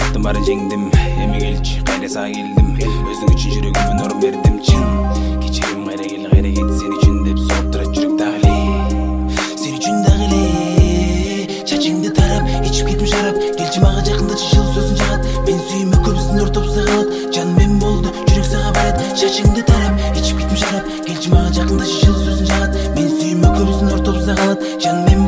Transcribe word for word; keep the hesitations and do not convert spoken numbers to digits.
Аттым барын жеңдим, эми келчи, кайра сага келдим. Өзүң үчүн жүрөгүмө орун бердим, чын. Кечирим, кайра кел, кайра кет, сен үчүн деп соғып турат жүрөк дагы эле. Сен үчүн дагы эле. Чачыңды тарап, ичип кетим шарап. Келчи мага жакындачы, жыл сөзүн жагат. Мен сүйүмө көбүсүн ортопса калат. Жан мен болду, жүрөк сага барат. Чачыңды тарап, ичип кетим шарап. Келчи мага жакындачы, жыл сөзүн жагат. Мен сүйүмө көбүсүн ортопса калат. Жан мен